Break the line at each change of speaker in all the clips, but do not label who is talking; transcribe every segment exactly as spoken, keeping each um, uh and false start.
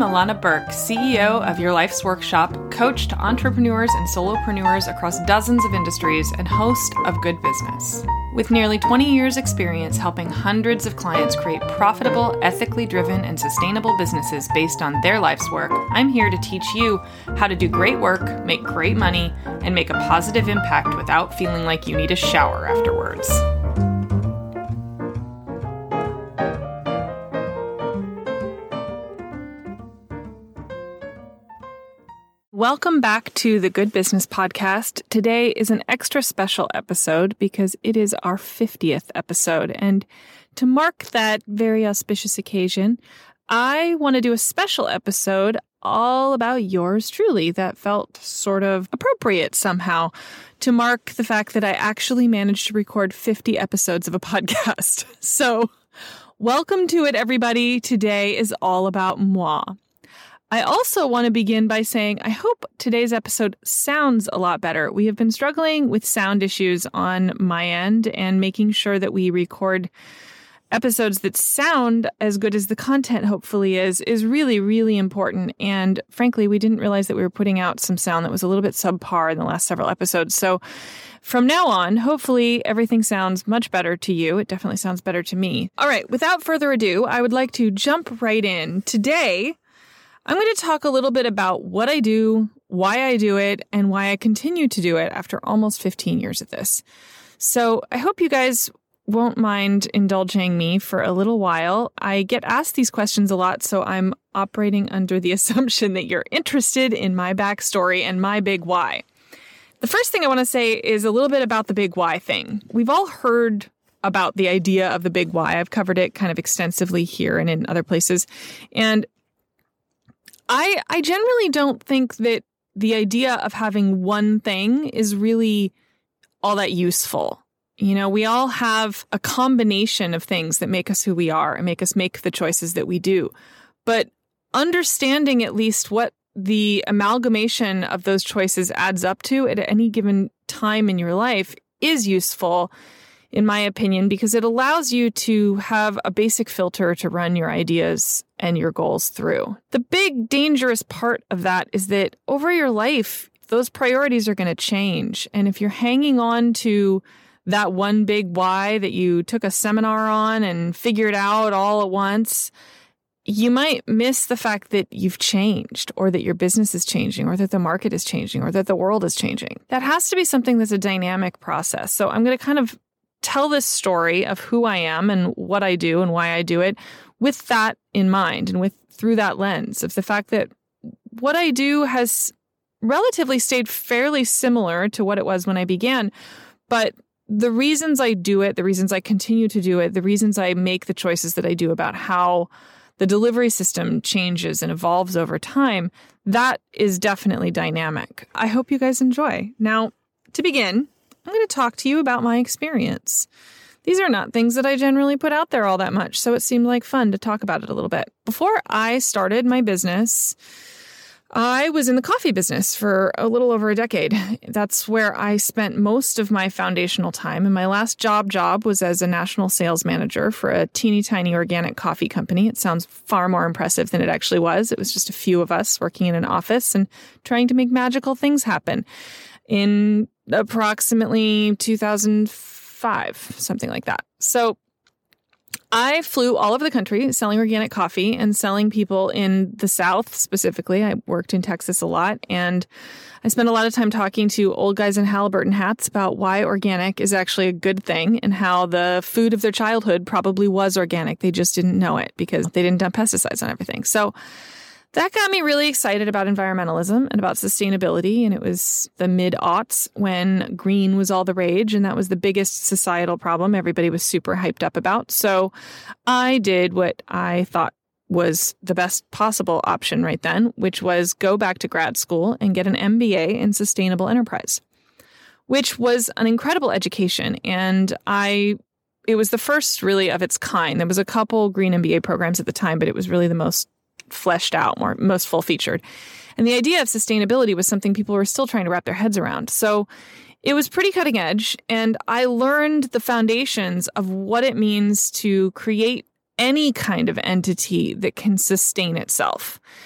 Alana Burke, C E O of Your Life's Workshop, coach to entrepreneurs and solopreneurs across dozens of industries, and host of Good Business. With nearly twenty years experience helping hundreds of clients create profitable, ethically driven, and sustainable businesses based on their life's work, I'm here to teach you how to do great work, make great money, and make a positive impact without feeling like you need a shower afterwards. Welcome back to the Good Business Podcast. Today is an extra special episode because it is our fiftieth episode. And to mark that very auspicious occasion, I want to do a special episode all about yours truly that felt sort of appropriate somehow to mark the fact that I actually managed to record fifty episodes of a podcast. So welcome to it, everybody. Today is all about moi. I also want to begin by saying I hope today's episode sounds a lot better. We have been struggling with sound issues on my end, and making sure that we record episodes that sound as good as the content hopefully is, is really, really important. And frankly, we didn't realize that we were putting out some sound that was a little bit subpar in the last several episodes. So from now on, hopefully everything sounds much better to you. It definitely sounds better to me. All right, without further ado, I would like to jump right in. Today, I'm going to talk a little bit about what I do, why I do it, and why I continue to do it after almost fifteen years at this. So I hope you guys won't mind indulging me for a little while. I get asked these questions a lot, so I'm operating under the assumption that you're interested in my backstory and my big why. The first thing I want to say is a little bit about the big why thing. We've all heard about the idea of the big why. I've covered it kind of extensively here and in other places. And I, I generally don't think that the idea of having one thing is really all that useful. You know, we all have a combination of things that make us who we are and make us make the choices that we do. But understanding at least what the amalgamation of those choices adds up to at any given time in your life is useful, in my opinion, because it allows you to have a basic filter to run your ideas and your goals through. The big dangerous part of that is that over your life, those priorities are going to change. And if you're hanging on to that one big why that you took a seminar on and figured out all at once, you might miss the fact that you've changed, or that your business is changing, or that the market is changing, or that the world is changing. That has to be something that's a dynamic process. So I'm going to kind of tell this story of who I am and what I do and why I do it with that in mind, and with through that lens of the fact that what I do has relatively stayed fairly similar to what it was when I began. But the reasons I do it, the reasons I continue to do it, the reasons I make the choices that I do about how the delivery system changes and evolves over time, that is definitely dynamic. I hope you guys enjoy. Now, to begin, I'm going to talk to you about my experience. These are not things that I generally put out there all that much, so it seemed like fun to talk about it a little bit. Before I started my business, I was in the coffee business for a little over a decade. That's where I spent most of my foundational time, and my last job job was as a national sales manager for a teeny tiny organic coffee company. It sounds far more impressive than it actually was. It was just a few of us working in an office and trying to make magical things happen in approximately two thousand five, something like that. So I flew all over the country selling organic coffee and selling people in the South specifically. I worked in Texas a lot, and I spent a lot of time talking to old guys in Halliburton hats about why organic is actually a good thing and how the food of their childhood probably was organic. They just didn't know it because they didn't dump pesticides on everything. So that got me really excited about environmentalism and about sustainability. And it was the mid-aughts when green was all the rage, and that was the biggest societal problem everybody was super hyped up about. So I did what I thought was the best possible option right then, which was go back to grad school and get an M B A in sustainable enterprise, which was an incredible education. And I it was the first really of its kind. There was a couple green M B A programs at the time, but it was really the most fleshed out, more most full-featured. And the idea of sustainability was something people were still trying to wrap their heads around. So it was pretty cutting edge, and I learned the foundations of what it means to create any kind of entity that can sustain itself.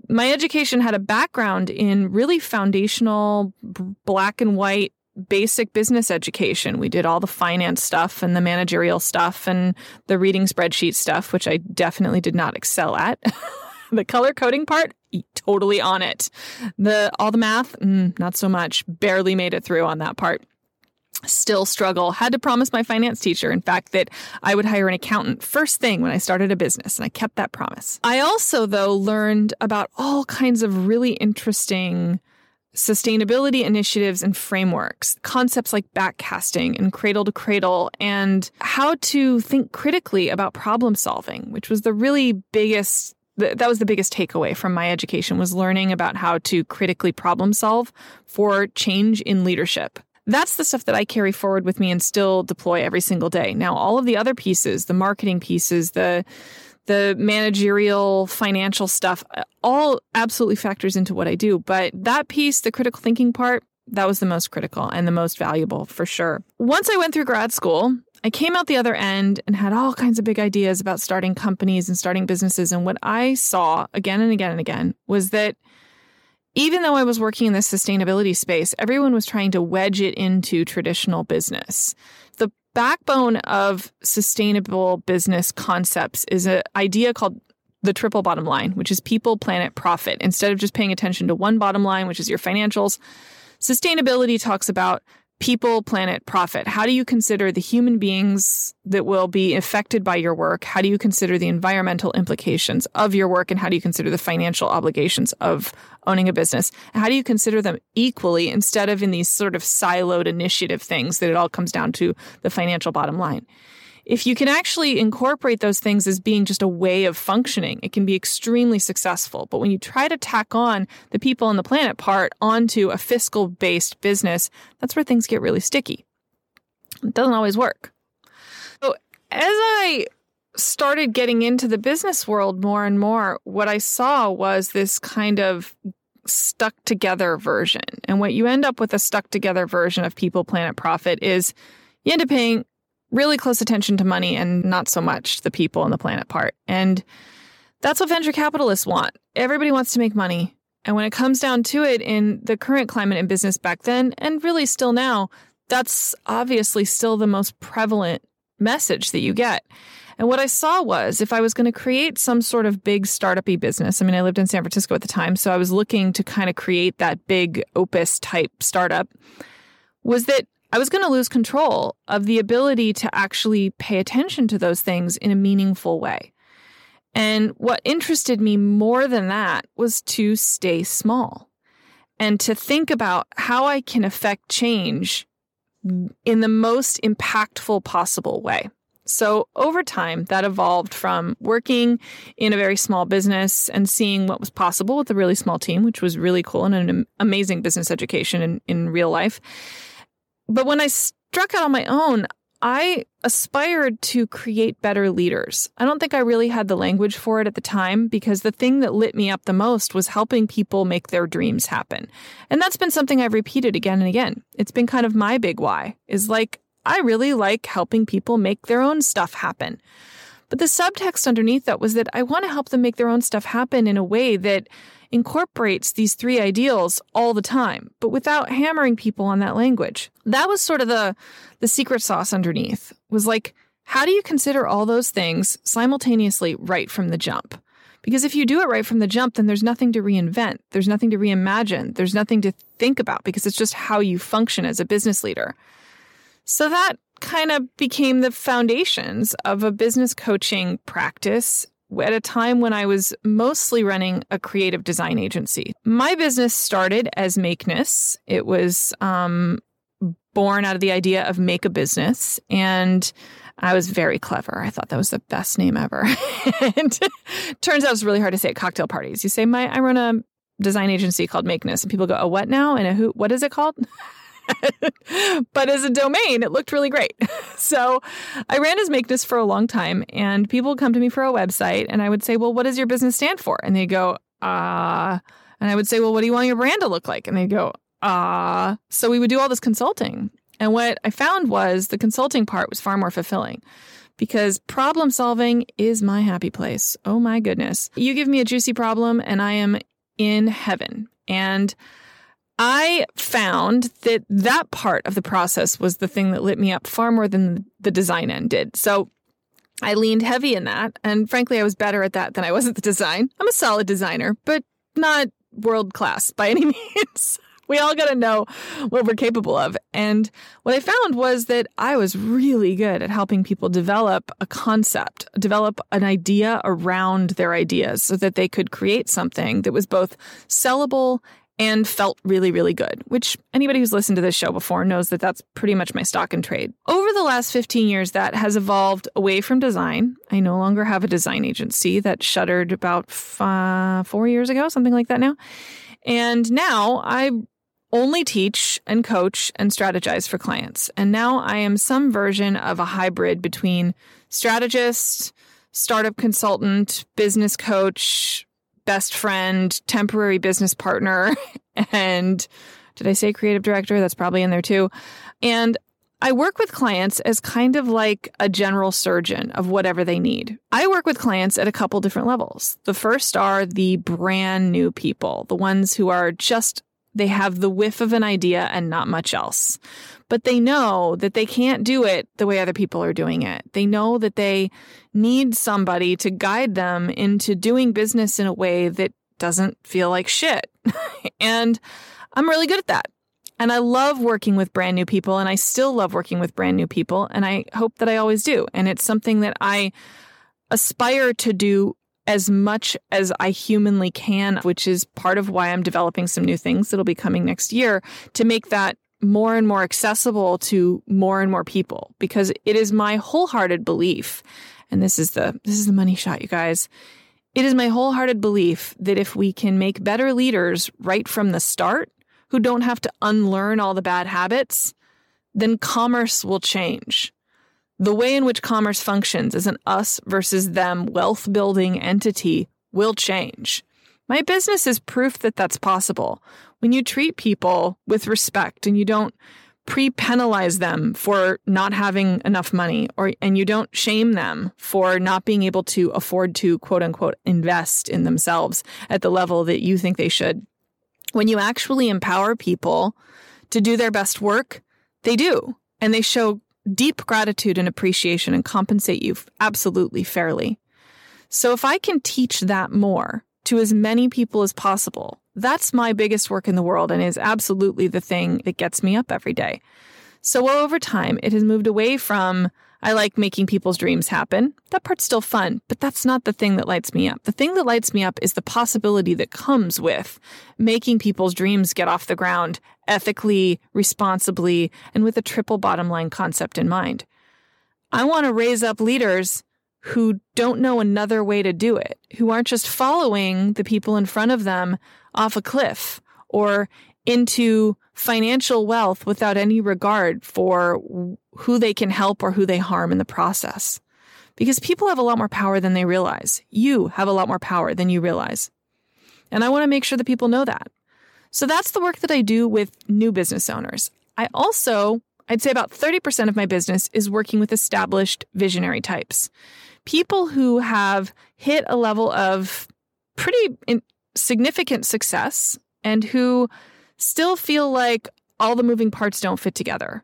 My education had a background in really foundational black and white basic business education. We did all the finance stuff and the managerial stuff and the reading spreadsheet stuff, which I definitely did not excel at. The color coding part, totally on it. The all the math, mm, not so much. Barely made it through on that part. Still struggle. Had to promise my finance teacher, in fact, that I would hire an accountant first thing when I started a business, and I kept that promise. I also, though, learned about all kinds of really interesting sustainability initiatives and frameworks, concepts like backcasting and cradle to cradle, and how to think critically about problem solving, which was the really biggest That was the biggest takeaway from my education, was learning about how to critically problem solve for change in leadership. That's the stuff that I carry forward with me and still deploy every single day. Now, all of the other pieces, the marketing pieces, the the managerial, financial stuff, all absolutely factors into what I do. But that piece, the critical thinking part, that was the most critical and the most valuable for sure. Once I went through grad school, I came out the other end and had all kinds of big ideas about starting companies and starting businesses. And what I saw again and again and again was that even though I was working in this sustainability space, everyone was trying to wedge it into traditional business. The backbone of sustainable business concepts is an idea called the triple bottom line, which is people, planet, profit. Instead of just paying attention to one bottom line, which is your financials, sustainability talks about people, planet, profit. How do you consider the human beings that will be affected by your work? How do you consider the environmental implications of your work? And how do you consider the financial obligations of owning a business? And how do you consider them equally instead of in these sort of siloed initiative things that it all comes down to the financial bottom line? If you can actually incorporate those things as being just a way of functioning, it can be extremely successful. But when you try to tack on the people on the planet part onto a fiscal-based business, that's where things get really sticky. It doesn't always work. So as I started getting into the business world more and more, what I saw was this kind of stuck together version. And what you end up with a stuck together version of people, planet, profit is you end up paying really close attention to money and not so much the people and the planet part. And that's what venture capitalists want. Everybody wants to make money. And when it comes down to it, in the current climate in business back then, and really still now, that's obviously still the most prevalent message that you get. And what I saw was, if I was going to create some sort of big startup-y business, I mean, I lived in San Francisco at the time, so I was looking to kind of create that big Opus type startup, was that I was going to lose control of the ability to actually pay attention to those things in a meaningful way. And what interested me more than that was to stay small and to think about how I can affect change in the most impactful possible way. So over time, that evolved from working in a very small business and seeing what was possible with a really small team, which was really cool and an amazing business education in, in real life. But when I struck out on my own, I aspired to create better leaders. I don't think I really had the language for it at the time, because the thing that lit me up the most was helping people make their dreams happen. And that's been something I've repeated again and again. It's been kind of my big why, is like, I really like helping people make their own stuff happen. But the subtext underneath that was that I want to help them make their own stuff happen in a way that incorporates these three ideals all the time, but without hammering people on that language. That was sort of the, the secret sauce underneath, was like, how do you consider all those things simultaneously right from the jump? Because if you do it right from the jump, then there's nothing to reinvent. There's nothing to reimagine. There's nothing to think about, because it's just how you function as a business leader. So that kind of became the foundations of a business coaching practice at a time when I was mostly running a creative design agency. My business started as Makeness. It was um, born out of the idea of make a business, and I was very clever. I thought that was the best name ever. And turns out it's really hard to say at cocktail parties. You say, "My, I run a design agency called Makeness," and people go, "Oh, what now? And a who? What is it called?" But as a domain, it looked really great. So I ran as Makeness for a long time, and people would come to me for a website, and I would say, "Well, what does your business stand for?" And they go, "Ah." Uh, and I would say, "Well, what do you want your brand to look like?" And they go, "Ah." Uh. So we would do all this consulting. And what I found was the consulting part was far more fulfilling, because problem solving is my happy place. Oh my goodness. You give me a juicy problem and I am in heaven. And I found that that part of the process was the thing that lit me up far more than the design end did. So I leaned heavy in that. And frankly, I was better at that than I was at the design. I'm a solid designer, but not world class by any means. We all got to know what we're capable of. And what I found was that I was really good at helping people develop a concept, develop an idea around their ideas so that they could create something that was both sellable and felt really, really good, which anybody who's listened to this show before knows that that's pretty much my stock and trade. Over the last fifteen years, that has evolved away from design. I no longer have a design agency that shuttered about five, four years ago, something like that now. And now I only teach and coach and strategize for clients. And now I am some version of a hybrid between strategist, startup consultant, business coach, best friend, temporary business partner, and did I say creative director? That's probably in there too. And I work with clients as kind of like a general surgeon of whatever they need. I work with clients at a couple different levels. The first are the brand new people, the ones who are just they have the whiff of an idea and not much else. But they know that they can't do it the way other people are doing it. They know that they need somebody to guide them into doing business in a way that doesn't feel like shit. And I'm really good at that. And I love working with brand new people, and I still love working with brand new people, and I hope that I always do. And it's something that I aspire to do as much as I humanly can, which is part of why I'm developing some new things that'll be coming next year to make that more and more accessible to more and more people, because it is my wholehearted belief, and this is the this is the money shot, you guys. It is my wholehearted belief that if we can make better leaders right from the start, who don't have to unlearn all the bad habits, then commerce will change. The way in which commerce functions as an us versus them wealth building entity will change. My business is proof that that's possible. When you treat people with respect and you don't pre-penalize them for not having enough money, or and you don't shame them for not being able to afford to quote unquote invest in themselves at the level that you think they should. When you actually empower people to do their best work, they do. And they show deep gratitude and appreciation and compensate you absolutely fairly. So if I can teach that more to as many people as possible, that's my biggest work in the world and is absolutely the thing that gets me up every day. So over time, it has moved away from, I like making people's dreams happen. That part's still fun, but that's not the thing that lights me up. The thing that lights me up is the possibility that comes with making people's dreams get off the ground ethically, responsibly, and with a triple bottom line concept in mind. I want to raise up leaders who don't know another way to do it, who aren't just following the people in front of them off a cliff or into financial wealth without any regard for who they can help or who they harm in the process. Because people have a lot more power than they realize. You have a lot more power than you realize. And I want to make sure that people know that. So that's the work that I do with new business owners. I also, I'd say about thirty percent of my business is working with established visionary types. People who have hit a level of pretty in- significant success and who still feel like all the moving parts don't fit together.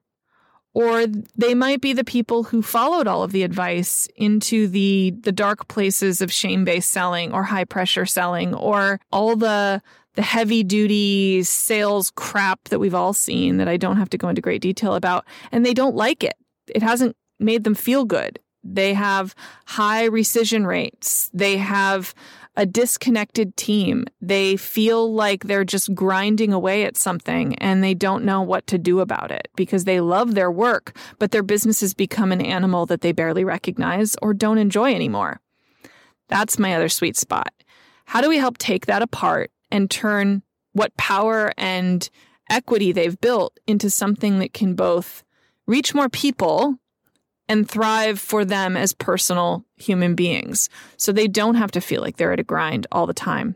Or they might be the people who followed all of the advice into the, the dark places of shame-based selling or high-pressure selling or all the, the heavy-duty sales crap that we've all seen that I don't have to go into great detail about. And they don't like it. It hasn't made them feel good. They have high rescission rates. They have a disconnected team. They feel like they're just grinding away at something and they don't know what to do about it because they love their work, but their business has become an animal that they barely recognize or don't enjoy anymore. That's my other sweet spot. How do we help take that apart and turn what power and equity they've built into something that can both reach more people and thrive for them as personal human beings so they don't have to feel like they're at a grind all the time.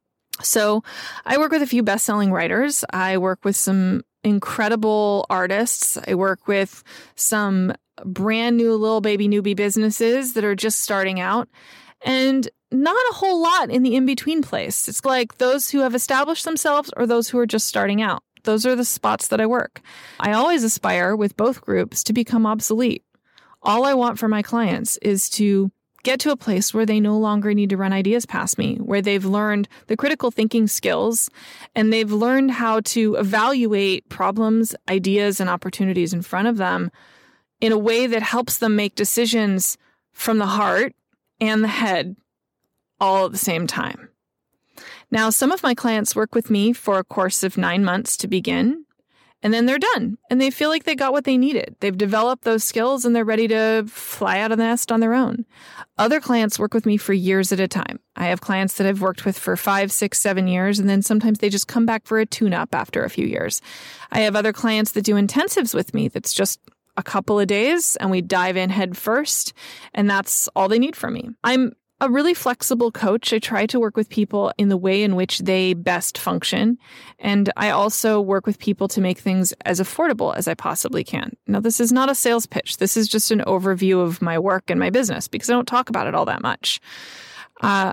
So I work with a few best-selling writers. I work with some incredible artists. I work with some brand new little baby newbie businesses that are just starting out. And not a whole lot in the in-between place. It's like those who have established themselves or those who are just starting out. Those are the spots that I work. I always aspire with both groups to become obsolete. All I want for my clients is to get to a place where they no longer need to run ideas past me, where they've learned the critical thinking skills and they've learned how to evaluate problems, ideas, and opportunities in front of them in a way that helps them make decisions from the heart and the head all at the same time. Now, some of my clients work with me for a course of nine months to begin, and then they're done, and they feel like they got what they needed. They've developed those skills, and they're ready to fly out of the nest on their own. Other clients work with me for years at a time. I have clients that I've worked with for five, six, seven years, and then sometimes they just come back for a tune-up after a few years. I have other clients that do intensives with me that's just a couple of days, and we dive in head first, and that's all they need from me. I'm a really flexible coach. I try to work with people in the way in which they best function. And I also work with people to make things as affordable as I possibly can. Now, this is not a sales pitch. This is just an overview of my work and my business because I don't talk about it all that much. Uh,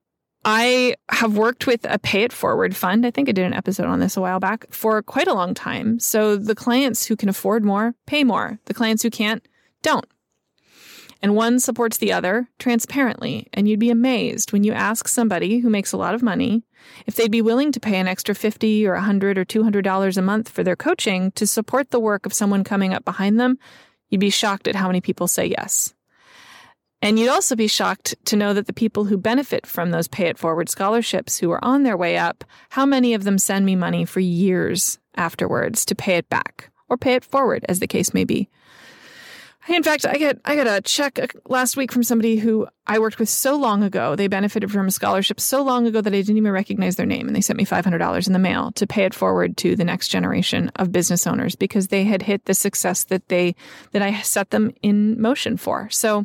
I have worked with a pay it forward fund. I think I did an episode on this a while back for quite a long time. So the clients who can afford more, pay more. The clients who can't, don't. And one supports the other transparently. And you'd be amazed when you ask somebody who makes a lot of money if they'd be willing to pay an extra fifty dollars or one hundred dollars or two hundred dollars a month for their coaching to support the work of someone coming up behind them. You'd be shocked at how many people say yes. And you'd also be shocked to know that the people who benefit from those Pay It Forward scholarships who are on their way up, how many of them send me money for years afterwards to pay it back or pay it forward, as the case may be. In fact, I get I got a check last week from somebody who I worked with so long ago. They benefited from a scholarship so long ago that I didn't even recognize their name. And they sent me five hundred dollars in the mail to pay it forward to the next generation of business owners because they had hit the success that they that I set them in motion for. So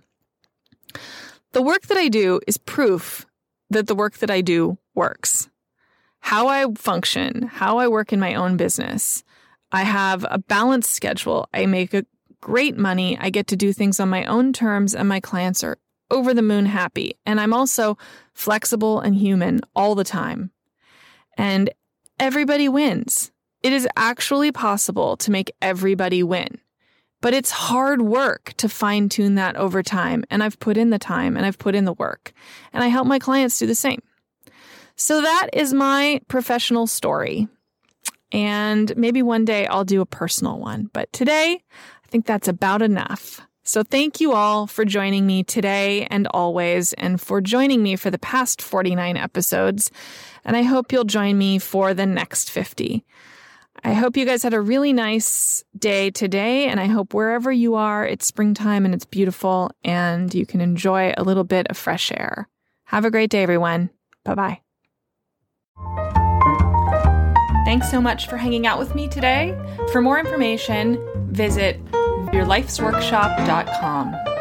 the work that I do is proof that the work that I do works. How I function, how I work in my own business. I have a balanced schedule. I make a great money. I get to do things on my own terms, and my clients are over the moon happy. And I'm also flexible and human all the time. And everybody wins. It is actually possible to make everybody win. But it's hard work to fine-tune that over time. And I've put in the time and I've put in the work. And I help my clients do the same. So that is my professional story. And maybe one day I'll do a personal one. But today, I think that's about enough. So thank you all for joining me today and always, and for joining me for the past forty-nine episodes. And I hope you'll join me for the next fifty. I hope you guys had a really nice day today, and I hope wherever you are, it's springtime and it's beautiful, and you can enjoy a little bit of fresh air. Have a great day, everyone. Bye-bye. Thanks so much for hanging out with me today. For more information, visit your lifes workshop dot com.